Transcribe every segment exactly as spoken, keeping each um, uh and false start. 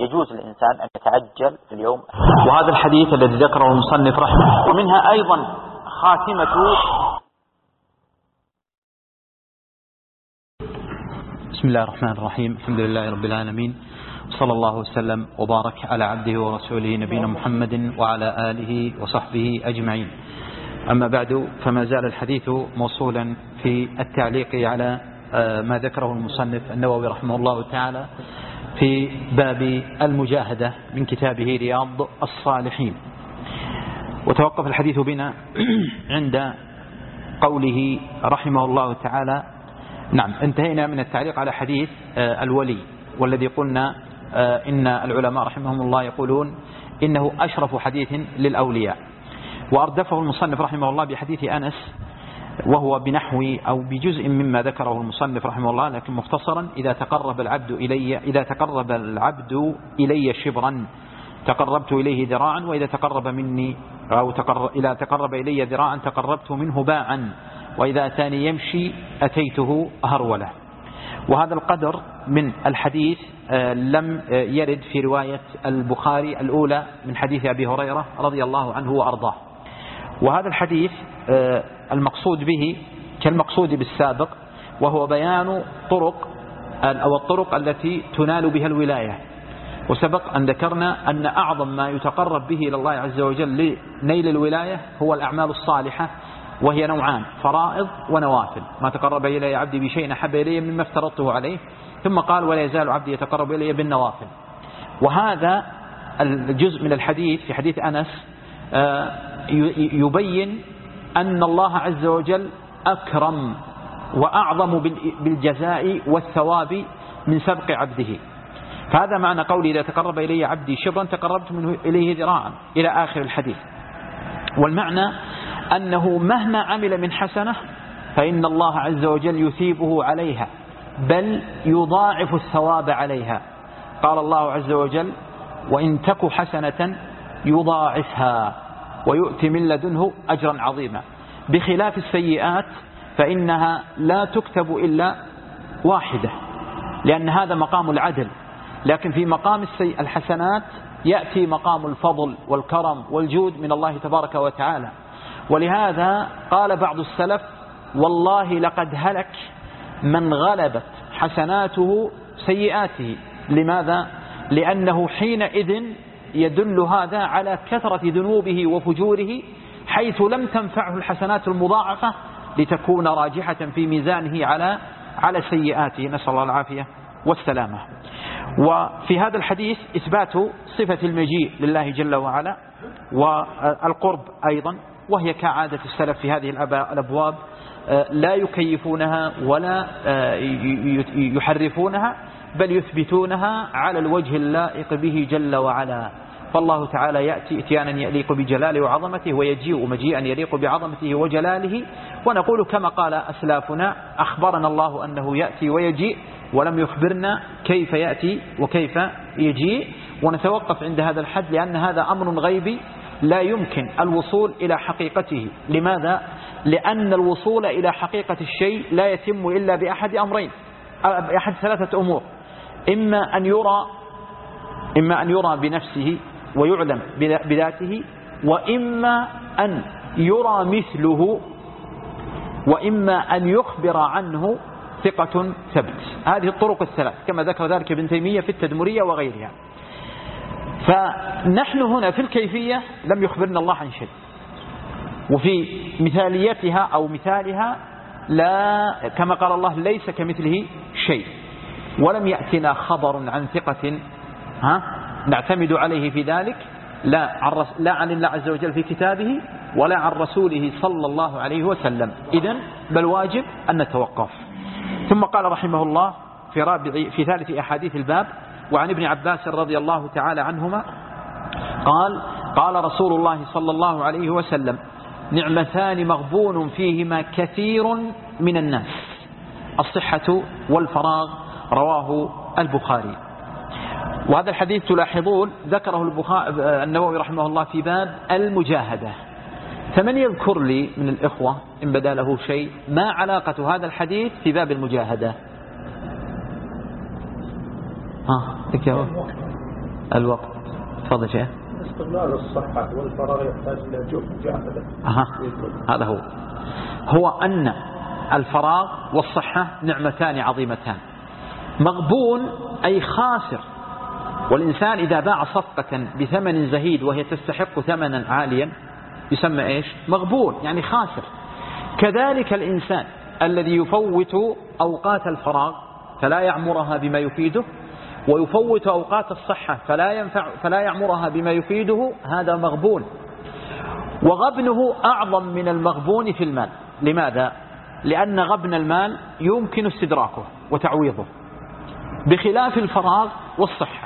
يجوز للإنسان أن يتعجل في اليوم. وهذا الحديث الذي ذكره المصنف رحمه، ومنها أيضا خاتمة. بسم الله الرحمن الرحيم، الحمد لله رب العالمين، صلى الله وسلم وبارك على عبده ورسوله نبينا محمد وعلى آله وصحبه أجمعين. أما بعد، فما زال الحديث موصولا في التعليق على ما ذكره المصنف النووي رحمه الله تعالى في باب المجاهدة من كتابه رياض الصالحين. وتوقف الحديث بنا عند قوله رحمه الله تعالى. نعم، انتهينا من التعليق على حديث الولي، والذي قلنا إن العلماء رحمهم الله يقولون إنه أشرف حديث للأولياء. وأردفه المصنف رحمه الله بحديث أنس، وهو بنحو أو بجزء مما ذكره المصنف رحمه الله، لكن مختصرا: إذا تقرب العبد إلي إذا تقرب العبد إلي شبرا تقربت إليه ذراعا، وإذا تقرب مني أو تقرب إذا تقرب إلي ذراعا تقربت منه باعا، وإذا أتاني يمشي أتيته هرولة. وهذا القدر من الحديث لم يرد في رواية البخاري الأولى من حديث أبي هريرة رضي الله عنه وأرضاه. وهذا الحديث المقصود به كالمقصود بالسابق، وهو بيان طرق أو الطرق التي تنال بها الولاية. وسبق أن ذكرنا أن أعظم ما يتقرب به إلى الله عز وجل لنيل الولاية هو الأعمال الصالحة، وهي نوعان: فرائض ونوافل. ما تقرب إلي عبدي بشيء أحب إلي مما افترضته عليه. ثم قال: ولا يزال عبدي يتقرب إلي بالنوافل. وهذا الجزء من الحديث في حديث أنس يبين أن الله عز وجل أكرم وأعظم بالجزاء والثواب من سبق عبده. فهذا معنى قولي: إذا تقرب إلي عبدي شبرا تقربت منه إليه ذراعا، إلى آخر الحديث. والمعنى أنه مهما عمل من حسنة فإن الله عز وجل يثيبه عليها، بل يضاعف الثواب عليها. قال الله عز وجل: وإن تك حسنة يضاعفها ويؤتي من لدنه أجرا عظيما. بخلاف السيئات فإنها لا تكتب إلا واحدة، لأن هذا مقام العدل. لكن في مقام الحسنات يأتي مقام الفضل والكرم والجود من الله تبارك وتعالى. ولهذا قال بعض السلف: والله لقد هلك من غلبت حسناته سيئاته. لماذا؟ لأنه حينئذ يدل هذا على كثرة ذنوبه وفجوره، حيث لم تنفعه الحسنات المضاعفة لتكون راجحة في ميزانه على على سيئاته، نسأل الله العافية والسلامة. وفي هذا الحديث إثبات صفة المجيء لله جل وعلا، والقرب أيضا، وهي كعادة السلف في هذه الأبواب، لا يكيفونها ولا يحرفونها، بل يثبتونها على الوجه اللائق به جل وعلا. فالله تعالى يأتي إتيانا يليق بجلاله وعظمته، ويجيء مجيئا يليق بعظمته وجلاله. ونقول كما قال أسلافنا: أخبرنا الله أنه يأتي ويجيء، ولم يخبرنا كيف يأتي وكيف يجيء. ونتوقف عند هذا الحد، لأن هذا أمر غيبي لا يمكن الوصول إلى حقيقته. لماذا؟ لأن الوصول إلى حقيقة الشيء لا يتم إلا بأحد أمرين، بأحد ثلاثة أمور: إما أن يرى إما أن يرى بنفسه ويعلم بذاته، وإما أن يرى مثله، وإما أن يخبر عنه ثقة ثبت. هذه الطرق الثلاث كما ذكر ذلك ابن تيمية في التدمرية وغيرها. فنحن هنا في الكيفية لم يخبرنا الله عن شيء، وفي مثاليتها أو مثالها لا، كما قال الله: ليس كمثله شيء. ولم يأتنا خبر عن ثقة ها نعتمد عليه في ذلك، لا عن لا عن الله عز وجل في كتابه، ولا عن رسوله صلى الله عليه وسلم. إذن بل واجب أن نتوقف. ثم قال رحمه الله في رابع في ثالث أحاديث الباب: وعن ابن عباس رضي الله تعالى عنهما قال: قال رسول الله صلى الله عليه وسلم: نعمتان مغبون فيهما كثير من الناس، الصحة والفراغ. رواه البخاري. وهذا الحديث تلاحظون ذكره النووي رحمه الله في باب المجاهدة. فمن يذكر لي من الإخوة إن بدا له شيء ما علاقة هذا الحديث في باب المجاهدة؟ ها ذكره الوقت. تفضل شيخ. استغلال الصحة والفراغ يحتاج إلى جهد. أها هذا هو هو أن الفراغ والصحة نعمتان عظيمتان. مغبون أي خاسر، والإنسان إذا باع صفقة بثمن زهيد وهي تستحق ثمنا عاليا يسمى إيش؟ مغبون، يعني خاسر. كذلك الإنسان الذي يفوت أوقات الفراغ فلا يعمرها بما يفيده، ويفوت أوقات الصحة فلا ينفع فلا يعمرها بما يفيده، هذا مغبون. وغبنه أعظم من المغبون في المال. لماذا؟ لأن غبن المال يمكن استدراكه وتعويضه، بخلاف الفراغ والصحة.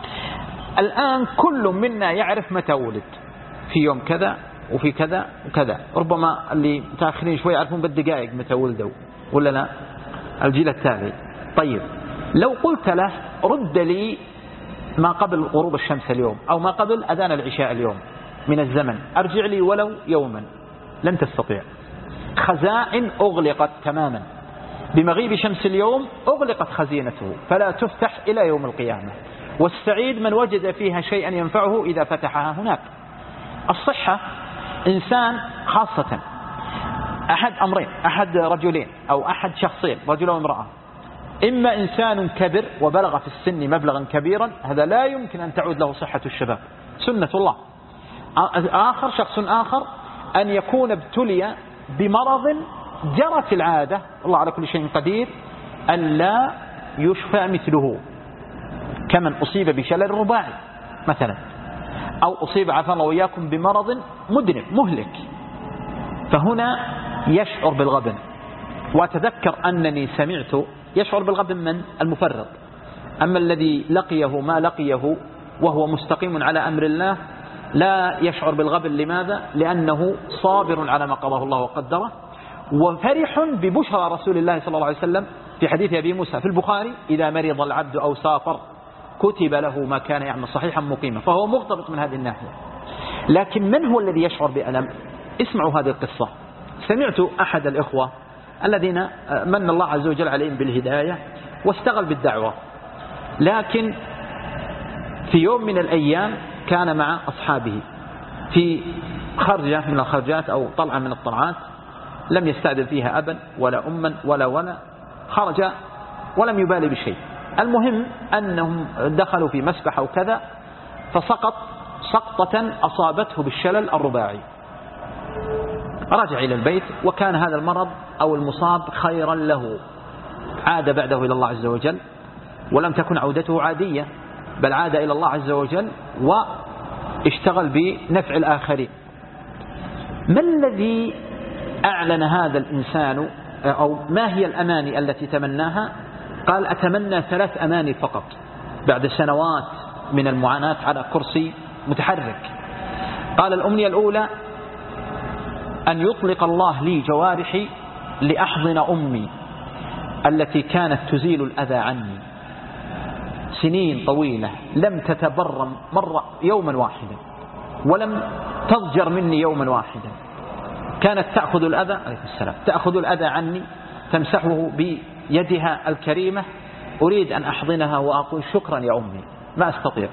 الآن كل منا يعرف متى ولد، في يوم كذا وفي كذا وكذا. ربما اللي متأخرين شوي يعرفون بالدقائق متى ولدوا ولا لا، الجيل التالي. طيب لو قلت له رد لي ما قبل غروب الشمس اليوم أو ما قبل أذان العشاء اليوم من الزمن، أرجع لي ولو يوما، لن تستطيع. خزائن أغلقت تماما، بمغيب شمس اليوم أغلقت خزينته فلا تفتح إلى يوم القيامة. والسعيد من وجد فيها شيئا ينفعه إذا فتحها هناك. الصحة إنسان خاصة أحد أمرين، أحد رجلين أو أحد شخصين، رجل وامرأة. إما إنسان كبر وبلغ في السن مبلغا كبيرا، هذا لا يمكن أن تعود له صحة الشباب، سنة الله. آخر شخص آخر أن يكون ابتلي بمرض جرت العادة، الله على كل شيء قدير، أن لا يشفى مثله، كمن أصيب بشلل رباعي مثلا، أو أصيب عافانا الله وإياكم بمرض مدنف مهلك، فهنا يشعر بالغبن. وأتذكر أنني سمعت يشعر بالغبن من المفرط، أما الذي لقيه ما لقيه وهو مستقيم على أمر الله لا يشعر بالغبن. لماذا؟ لأنه صابر على ما قضاه الله وقدره، وفرح ببشرى رسول الله صلى الله عليه وسلم في حديث أبي موسى في البخاري: إذا مرض العبد أو سافر كتب له ما كان يعمل صحيحا مقيما. فهو مغتبط من هذه الناحية. لكن من هو الذي يشعر بألم؟ اسمعوا هذه القصة. سمعت أحد الإخوة الذين من الله عز وجل عليهم بالهداية واستغل بالدعوة، لكن في يوم من الأيام كان مع أصحابه في خرجة من الخرجات أو طلعة من الطلعات، لم يستأذن فيها أبا ولا أما ولا ولا، خرج ولم يبالي بشيء. المهم أنهم دخلوا في مسبح أو كذا، فسقط سقطة أصابته بالشلل الرباعي. رجع إلى البيت وكان هذا المرض أو المصاب خيرا له، عاد بعده إلى الله عز وجل، ولم تكن عودته عادية، بل عاد إلى الله عز وجل واشتغل بنفع الآخرين. ما الذي أعلن هذا الإنسان أو ما هي الأماني التي تمناها؟ قال: أتمنى ثلاث أماني فقط بعد سنوات من المعاناة على كرسي متحرك. قال: الأمنية الأولى أن يطلق الله لي جوارحي لأحضن أمي التي كانت تزيل الأذى عني سنين طويلة، لم تتبرم مرة يوما واحدا، ولم تضجر مني يوما واحدا، كانت تأخذ الأذى عليه السلام تأخذ الأذى عني، تمسحه بيدها الكريمة. أريد أن أحضنها وأقول: شكرا يا أمي، ما أستطيع.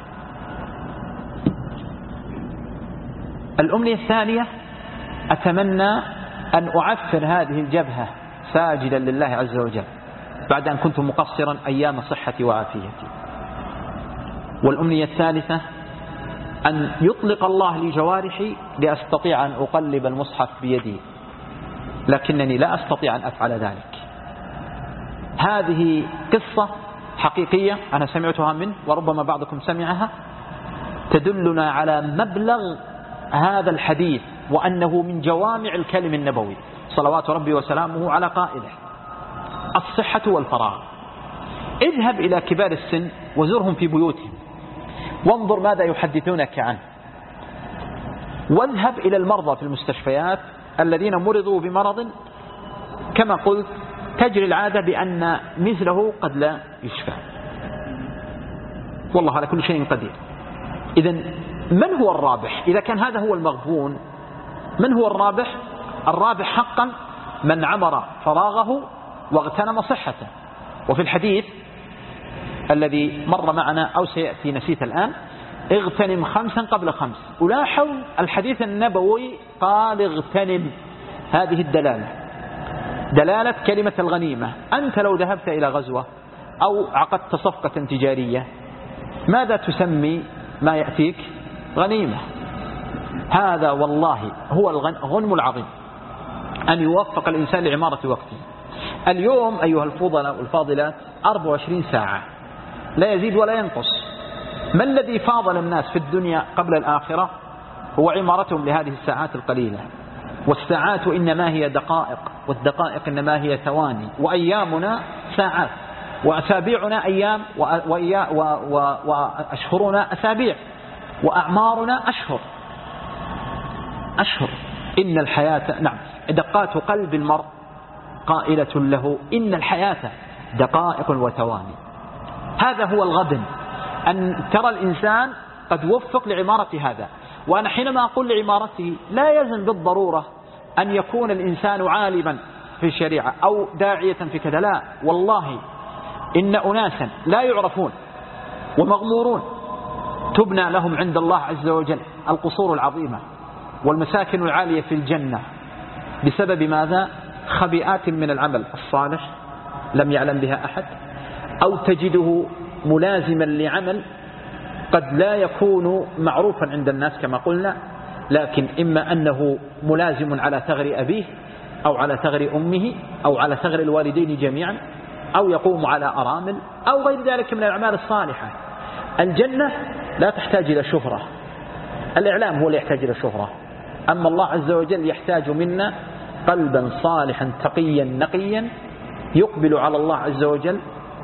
الأمنية الثانية: أتمنى أن أعفر هذه الجبهة ساجدا لله عز وجل بعد أن كنت مقصرا أيام صحتي وعافيتي. والأمنية الثالثة: أن يطلق الله لي جوارحي لأستطيع أن أقلب المصحف بيدي، لكنني لا أستطيع أن أفعل ذلك. هذه قصة حقيقية أنا سمعتها منه وربما بعضكم سمعها، تدلنا على مبلغ هذا الحديث، وأنه من جوامع الكلم النبوي صلوات ربي وسلامه على قائله: الصحة والفراغ. اذهب إلى كبار السن وزرهم في بيوتهم وانظر ماذا يحدثونك عنه، واذهب إلى المرضى في المستشفيات الذين مرضوا بمرض كما قلت تجري العادة بأن مثله قد لا يشفى، والله على كل شيء قدير. إذن من هو الرابح؟ إذا كان هذا هو المغبون، من هو الرابح؟ الرابح حقا من عمر فراغه واغتنم صحته. وفي الحديث الذي مر معنا أو سيأتي نسيت الآن، اغتنم خمسا قبل خمس. ولاحظ الحديث النبوي قال اغتنم، هذه الدلالة، دلالة كلمة الغنيمة. أنت لو ذهبت إلى غزوة أو عقدت صفقة تجارية ماذا تسمي ما يأتيك؟ غنيمة. هذا والله هو الغنم العظيم، أن يوفق الإنسان لعمارة وقته. اليوم أيها الفضلاء والفاضلات أربع وعشرين ساعة لا يزيد ولا ينقص. ما الذي فاضل الناس في الدنيا قبل الآخرة؟ هو عمارتهم لهذه الساعات القليلة. والساعات إنما هي دقائق، والدقائق إنما هي ثواني، وأيامنا ساعات، وأسابيعنا أيام، وأشهرنا أسابيع، وأعمارنا أشهر أشهر. إن الحياة، نعم، دقات قلب المرء قائلة له إن الحياة دقائق وثواني. هذا هو الغبن، أن ترى الإنسان قد وفق لعمارة هذا. وأنا حينما أقول لعمارته لا يلزم بالضرورة أن يكون الإنسان عالما في الشريعة أو داعية في كذا، لا والله إن أناسا لا يعرفون ومغمورون تبنى لهم عند الله عز وجل القصور العظيمة والمساكن العالية في الجنة بسبب ماذا؟ خبيئات من العمل الصالح لم يعلم بها أحد، أو تجده ملازما لعمل قد لا يكون معروفا عند الناس كما قلنا، لكن إما أنه ملازم على ثغر أبيه أو على ثغر أمه أو على ثغر الوالدين جميعا، أو يقوم على أرامل أو غير ذلك من الأعمال الصالحة. الجنة لا تحتاج إلى شهرة، الإعلام هو اللي يحتاج إلى شهرة، أما الله عز وجل يحتاج منا قلبا صالحا تقيا نقيا يقبل على الله عز وجل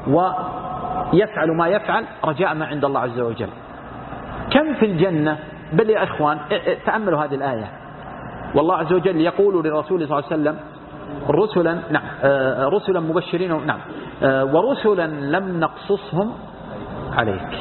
ويفعل ما يفعل رجاء ما عند الله عز وجل. كم في الجنة؟ بل يا إخوان تأملوا هذه الآية، والله عز وجل يقول لرسوله صلى الله عليه وسلم رسلا، نعم، رسلا مبشرين، نعم، ورسلا لم نقصصهم عليك.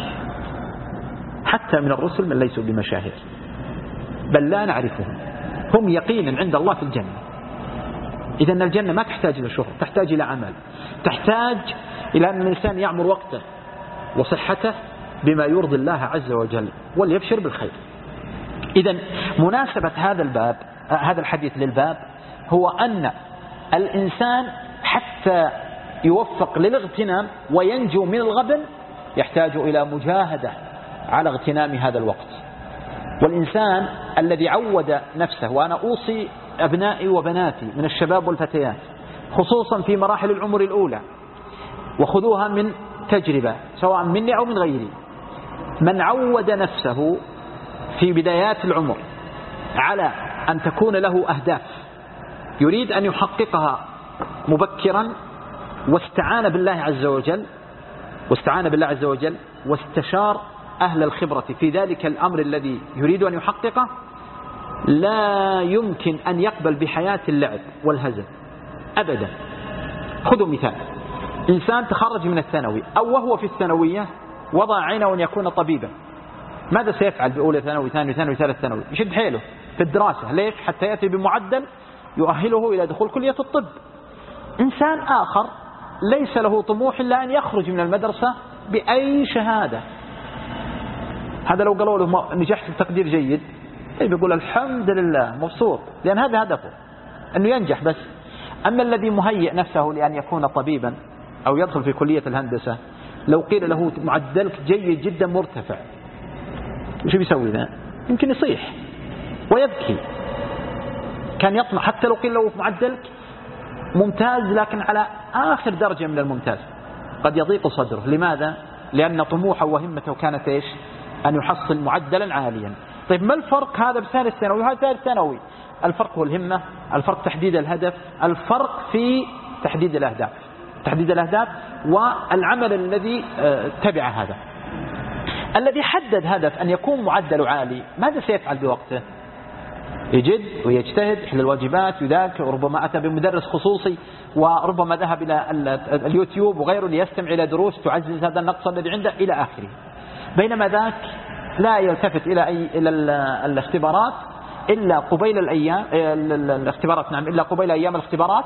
حتى من الرسل من ليسوا بمشاهير بل لا نعرفهم، هم يقينا عند الله في الجنة. إذن الجنة ما تحتاج إلى شهرة، تحتاج إلى عمل، تحتاج إلى أن الإنسان يعمر وقته وصحته بما يرضي الله عز وجل وليبشر بالخير. إذن مناسبة هذا الباب، هذا الحديث للباب، هو أن الإنسان حتى يوفق للاغتنام وينجو من الغبن يحتاج إلى مجاهدة على اغتنام هذا الوقت. والإنسان الذي عود نفسه، وأنا أوصي أبنائي وبناتي من الشباب والفتيات خصوصا في مراحل العمر الأولى، وخذوها من تجربة سواء مني أو من غيري، من عود نفسه في بدايات العمر على أن تكون له أهداف يريد أن يحققها مبكرا، واستعان بالله عز وجل واستعان بالله عز وجل واستشار أهل الخبرة في ذلك الأمر الذي يريد أن يحققه، لا يمكن أن يقبل بحياة اللعب والهزل أبدا. خذوا مثال، إنسان تخرج من الثانوي أو وهو في الثانوية وضع عينه أن يكون طبيبا، ماذا سيفعل بأولى ثانوي ثانوي ثانوي ثالث ثانوي؟ يشد حيله في الدراسة، ليش؟ حتى يأتي بمعدل يؤهله إلى دخول كلية الطب. إنسان آخر ليس له طموح إلا أن يخرج من المدرسة بأي شهادة، هذا لو قالوا له نجحت بتقدير جيد يقول الحمد لله مبسوط، لأن هذا هدفه أنه ينجح بس. أما الذي مهيئ نفسه لأن يكون طبيبا أو يدخل في كلية الهندسة، لو قيل له معدلك جيد جدا مرتفع وش بيسوي ذا؟ يمكن يصيح ويبكي. كان يطمع حتى لو قيل له معدلك ممتاز لكن على آخر درجة من الممتاز، قد يضيق صدره. لماذا؟ لأن طموحه وهمته كانت إيش؟ أن يحصل معدلا عاليا. طيب ما الفرق هذا بثالث ثانوي وهذا ثالث ثانوي؟ الفرق هو الهمة، الفرق تحديد الهدف، الفرق في تحديد الأهداف، تحديد الأهداف والعمل الذي تبع هذا. الذي حدد هدف أن يكون معدل عالي ماذا سيفعل بوقته؟ يجد ويجتهد، يحل الواجبات، يذاكر، وربما أتى بمدرس خصوصي، وربما ذهب إلى اليوتيوب وغيره ليستمع إلى دروس تعزز هذا النقص الذي عنده إلى آخره. بينما ذاك لا يلتفت إلى أي إلى الاختبارات إلا قبيل الأيام الاختبارات نعم إلا قبيل أيام الاختبارات،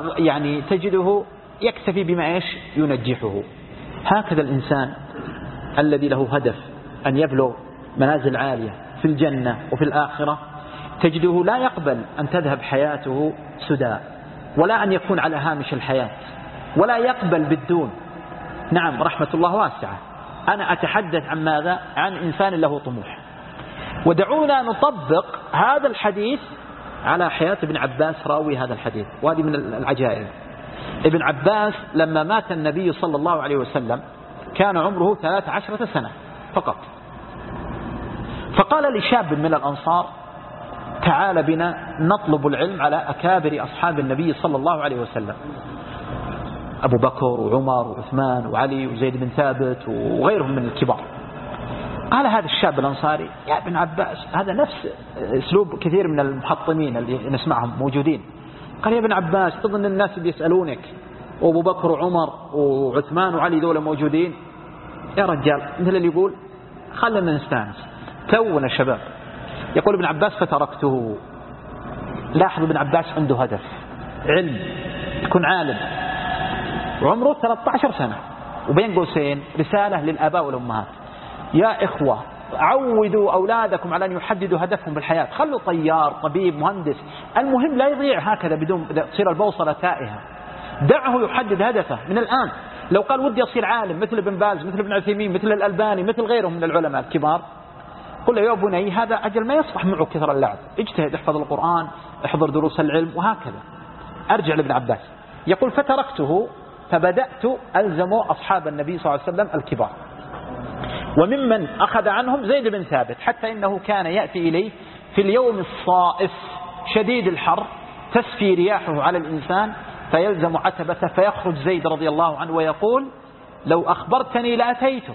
ويعني تجده يكتفي بما إيش ينجحه. هكذا الإنسان الذي له هدف أن يبلغ منازل عالية في الجنة وفي الآخرة تجده لا يقبل أن تذهب حياته سدى، ولا أن يكون على هامش الحياة، ولا يقبل بالدون. نعم رحمة الله واسعة. أنا أتحدث عن ماذا؟ عن إنسان له طموح. ودعونا نطبق هذا الحديث على حياة ابن عباس راوي هذا الحديث، وهذه من العجائب. ابن عباس لما مات النبي صلى الله عليه وسلم كان عمره ثلاث عشرة سنة فقط، فقال لشاب من الأنصار تعال بنا نطلب العلم على أكابر أصحاب النبي صلى الله عليه وسلم، أبو بكر وعمر وعثمان وعلي وزيد بن ثابت وغيرهم من الكبار. قال هذا الشاب الأنصاري يا ابن عباس، هذا نفس أسلوب كثير من المحطمين اللي نسمعهم موجودين. قال يا ابن عباس تظن الناس بيسألونك وأبو بكر وعمر وعثمان وعلي دول موجودين؟ يا رجال مثل اللي يقول خلنا نستانس تونا شباب. يقول ابن عباس فتركته. لاحظ ابن عباس عنده هدف علم، يكون عالم، وعمره ثلاثة عشر سنة، وبين قوسين رسالة للآباء والأمهات: يا إخوة عودوا أولادكم على أن يحددوا هدفهم بالحياة، خلوا طيار طبيب مهندس، المهم لا يضيع هكذا بدون تصير البوصلة تائهة، دعه يحدد هدفه من الآن. لو قال ودي أصير عالم مثل ابن باز مثل ابن عثيمين مثل الألباني مثل غيرهم من العلماء الكبار، قل له يا بني هذا أجل ما يصلح معه كثر اللعب، اجتهد، احفظ القرآن، احضر دروس العلم، وهكذا. أرجع لابن عباس يقول فتركته فبدأت ألزم أصحاب النبي صلى الله عليه وسلم الكبار، وممن أخذ عنهم زيد بن ثابت، حتى إنه كان يأتي إليه في اليوم الصائف شديد الحر تسفي رياحه على الإنسان فيلزم عتبته، فيخرج زيد رضي الله عنه ويقول لو أخبرتني لأتيتك،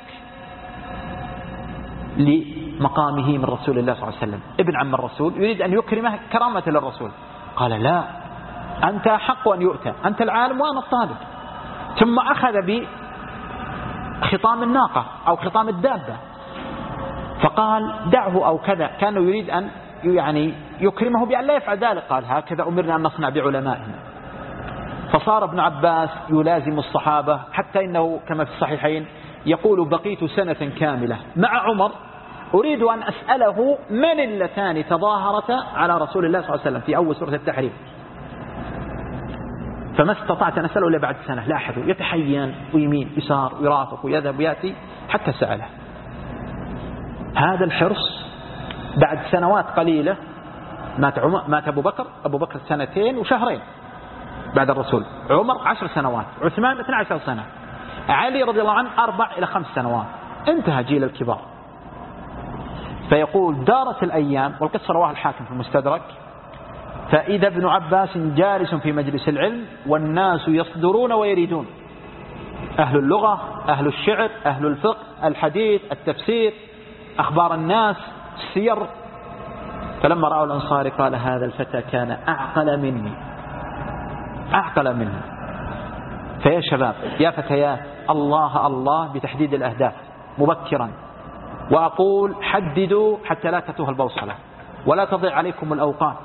لمقامه من رسول الله صلى الله عليه وسلم، ابن عم الرسول يريد أن يكرمه كرامة للرسول. قال لا، أنت أحق أن يؤتى، أنت العالم وأنا الطالب. ثم أخذ بخطام الناقة أو خطام الدابة فقال دعه أو كذا، كانوا يريد أن يعني يكرمه بأن لا يفعل ذلك. قال هكذا أمرنا أن نصنع بعلمائنا. فصار ابن عباس يلازم الصحابة، حتى إنه كما في الصحيحين يقول بقيت سنة كاملة مع عمر أريد أن أسأله من اللتان تظاهرتا على رسول الله صلى الله عليه وسلم في أول سورة التحريم، فما استطعت أن أسأله إلا بعد سنة. لاحظوا يتحين ويمين يسار ويرافق ويذهب ويأتي حتى سأله. هذا الحرص بعد سنوات قليلة مات, مات أبو بكر أبو بكر سنتين وشهرين بعد الرسول، عمر عشر سنوات، عثمان اثنتي عشرة سنة، علي رضي الله عنه أربع إلى خمس سنوات، انتهى جيل الكبار. فيقول دارت الأيام، والقصة رواه الحاكم في المستدرك، فإذا ابن عباس جالس في مجلس العلم والناس يصدرون ويريدون، أهل اللغة، أهل الشعر، أهل الفقه، الحديث، التفسير، أخبار الناس، السير. فلما رأوا الأنصاري قال هذا الفتى كان أعقل مني أعقل مني. فيا شباب يا فتيات الله الله بتحديد الأهداف مبكرا، وأقول حددوا حتى لا تتوه البوصلة ولا تضيع عليكم الأوقات،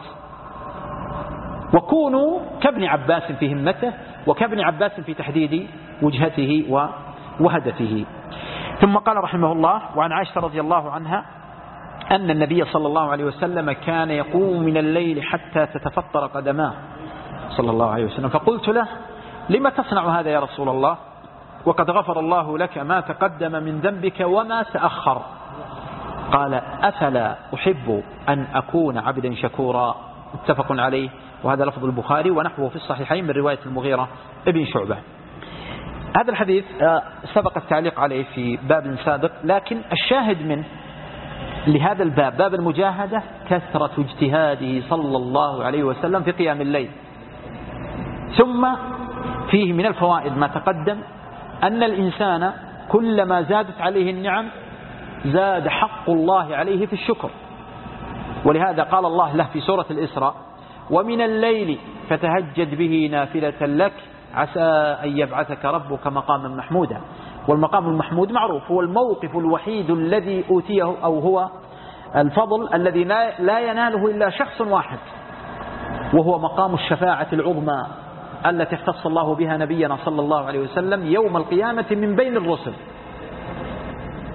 وكونوا كابن عباس في همته وكابن عباس في تحديد وجهته وهدفه. ثم قال رحمه الله وعن عائشة رضي الله عنها أن النبي صلى الله عليه وسلم كان يقوم من الليل حتى تتفطر قدماه صلى الله عليه وسلم، فقلت له لما تصنع هذا يا رسول الله وقد غفر الله لك ما تقدم من ذنبك وما تأخر؟ قال أفلا أحب أن أكون عبدا شكورا، متفق عليه، وهذا لفظ البخاري ونحوه في الصحيحين من رواية المغيرة ابن شعبة. هذا الحديث سبق التعليق عليه في باب سابق، لكن الشاهد منه لهذا الباب باب المجاهدة كثرة اجتهاده صلى الله عليه وسلم في قيام الليل. ثم فيه من الفوائد ما تقدم أن الإنسان كلما زادت عليه النعم زاد حق الله عليه في الشكر، ولهذا قال الله له في سورة الإسراء ومن الليل فتهجد به نافلة لك عسى أن يبعثك ربك مقاما محمودا. والمقام المحمود معروف هو الموقف الوحيد الذي أوتيه، أو هو الفضل الذي لا يناله إلا شخص واحد، وهو مقام الشفاعة العظمى التي اختص الله بها نبينا صلى الله عليه وسلم يوم القيامة من بين الرسل.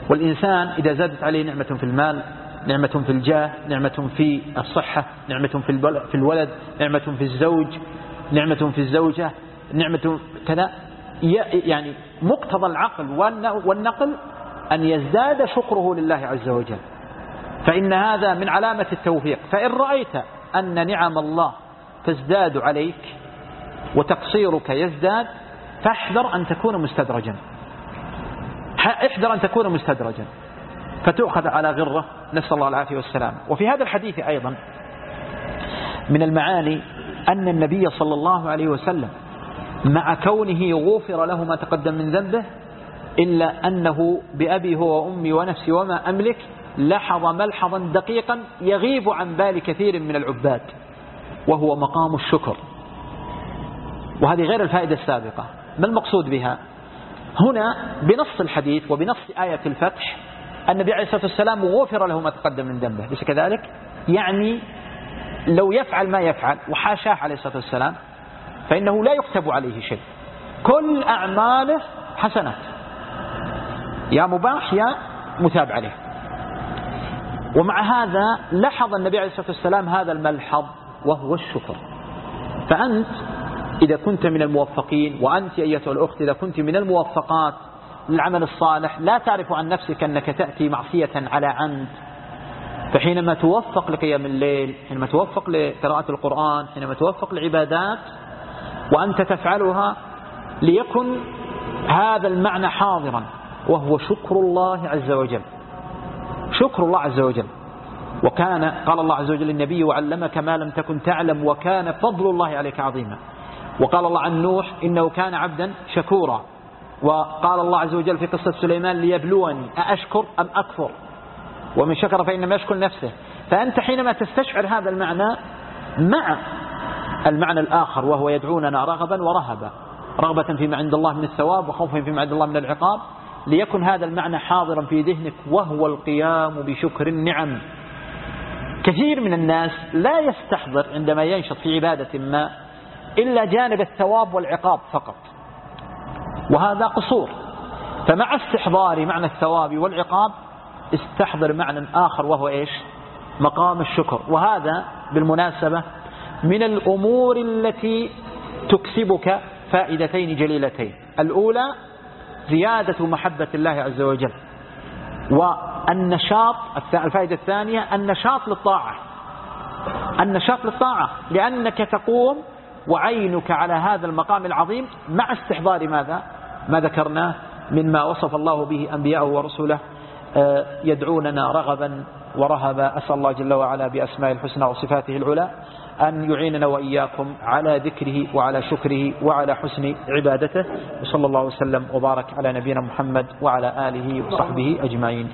والإنسان إذا زادت عليه نعمة في المال، نعمة في الجاه، نعمة في الصحة، نعمة في الولد، نعمة في الزوج، نعمة في الزوجة، نعمة كذا، يعني مقتضى العقل والنقل أن يزداد شكره لله عز وجل، فإن هذا من علامة التوفيق. فإن رأيت أن نعم الله تزداد عليك وتقصيرك يزداد فاحذر أن تكون مستدرجا، احذر أن تكون مستدرجا فتؤخذ على غرة، نسأل الله العافية والسلام. وفي هذا الحديث أيضا من المعاني أن النبي صلى الله عليه وسلم مع كونه غفر له ما تقدم من ذنبه إلا أنه بأبي هو وأمي ونفسي وما أملك لحظ ملحظا دقيقا يغيب عن بال كثير من العباد، وهو مقام الشكر. وهذه غير الفائدة السابقة. ما المقصود بها هنا؟ بنص الحديث وبنص آية الفتح النبي عليه الصلاة والسلام غفر له ما تقدم من ذنبه، ليس كذلك؟ يعني لو يفعل ما يفعل وحاشاه عليه الصلاة والسلام فإنه لا يكتب عليه شيء، كل أعماله حسنات، يا مباح يا متاب عليه. ومع هذا لحظ النبي عليه الصلاة والسلام هذا الملحظ وهو الشكر. فأنت إذا كنت من الموفقين، وأنت أيتها الأخت إذا كنت من الموفقات للعمل الصالح، لا تعرف عن نفسك أنك تأتي معصية على عمد، فحينما توفق لقيام الليل، حينما توفق لقراءة القرآن، حينما توفق لعبادات وأنت تفعلها، ليكن هذا المعنى حاضرا وهو شكر الله عز وجل، شكر الله عز وجل. وكان قال الله عز وجل للنبي وعلمك ما لم تكن تعلم وكان فضل الله عليك عظيما. وقال الله عن نوح إنه كان عبدا شكورا. وقال الله عز وجل في قصة سليمان ليبلوني أأشكر أم أكفر، ومن شكر فإنما يشكر نفسه. فأنت حينما تستشعر هذا المعنى مع المعنى الآخر وهو يدعوننا رغبا ورهبا، رغبة فيما عند الله من الثواب وخوفا فيما عند الله من العقاب، ليكن هذا المعنى حاضرا في ذهنك وهو القيام بشكر النعم. كثير من الناس لا يستحضر عندما ينشط في عبادة ما إلا جانب الثواب والعقاب فقط، وهذا قصور. فمع استحضار معنى الثواب والعقاب استحضر معنى آخر وهو إيش؟ مقام الشكر. وهذا بالمناسبة من الأمور التي تكسبك فائدتين جليلتين. الأولى زيادة محبة الله عز وجل، والنشاط. الفائدة الثانية النشاط للطاعة، النشاط للطاعة، لأنك تقوم وعينك على هذا المقام العظيم مع استحضار ماذا؟ ما ذكرناه مما وصف الله به أنبياءه ورسله يدعوننا رغبا ورهبا. أسأل الله جل وعلا بأسماء الحسنى وصفاته العلى أن يعيننا وإياكم على ذكره وعلى شكره وعلى حسن عبادته. وصلى الله وسلم وبارك على نبينا محمد وعلى آله وصحبه أجمعين.